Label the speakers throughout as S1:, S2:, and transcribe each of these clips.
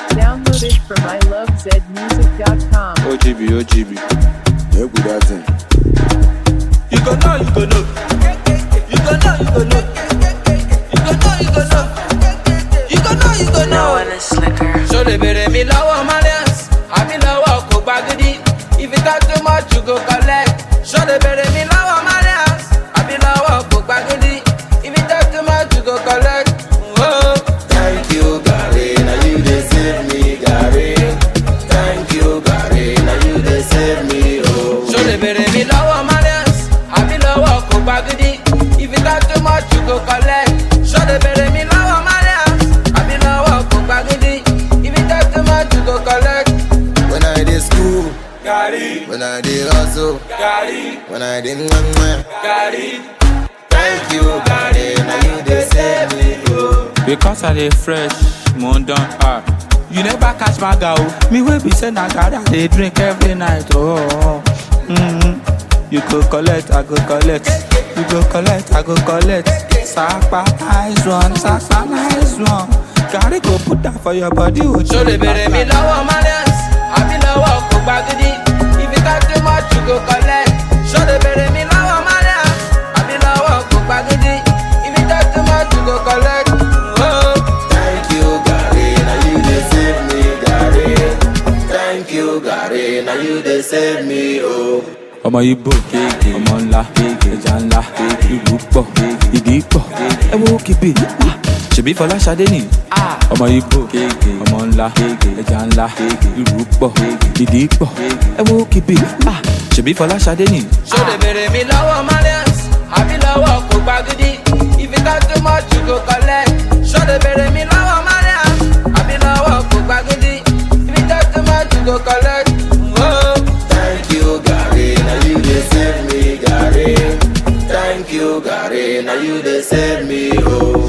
S1: Downloaded from ilovezmusic.com.
S2: OGB.
S3: Yeah, good that thing.
S2: You go know. You go know.
S4: No one is slicker.
S2: So they bury me low Malians. I be low go baggy. If it got too much, you go collect. So they bury me low Malians. I be low go baggy. If it got too much, you go collect. Oh.
S3: Thank you, Gary. Now you they save me, Gary. Thank you, Gary. Now you they save me, oh.
S2: So they bury me low Malians. I be low go baggy. If it got too much, you go collect. So they bury me low Malians. I be low go baggy. If it got too much, you go collect.
S3: When I did school,
S2: Gary,
S3: when I did hustle,
S2: Gary,
S3: when I did mwah.
S2: Gary.
S3: Thank you, Gary. Now you they save me, oh.
S5: Because I dey fresh, moon don hard. You never catch my girl. Me wey be say na garri I dey drink every night. Oh. You go collect, I go collect. You go collect, I go collect. Sapa nice one, Sapa nice one. Garri go put that for your body.
S2: So they bury me low Malians. I be low go baggy. If it got too much, you go collect. So they bury me low Malians. I be low go baggy. If it got too much, you go collect. Oh.
S3: Thank you, Gary. Now you they save me, Gary. Thank you, Gary. Now you they save me, oh.
S5: ọmọ ibo ọmọ ńlá ẹja ńlá ìlú pọ̀ ìdí pọ̀ ẹ wo kébé ṣèbí Fọláṣadé ni ọmọ ibo ọmọ ńlá ẹja ńlá ìlú pọ̀ ìdí pọ̀ ẹ wo kébé ṣèbí Fọláṣadé ni.
S2: So they bury me low Malians. I be low go baggy. If it got too much, you go collect. So they bury me low Malians. I be low go baggy. If it got too much, you go collect. Oh.
S3: Thank you, Gary. Now you they save me, Gary. Thank you, Gary. Now you they save me, oh.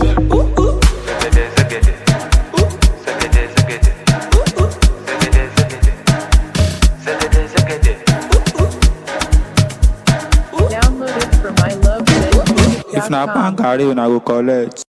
S1: Downloaded from ilovezmusic.com.
S5: If na bank garri una go collect.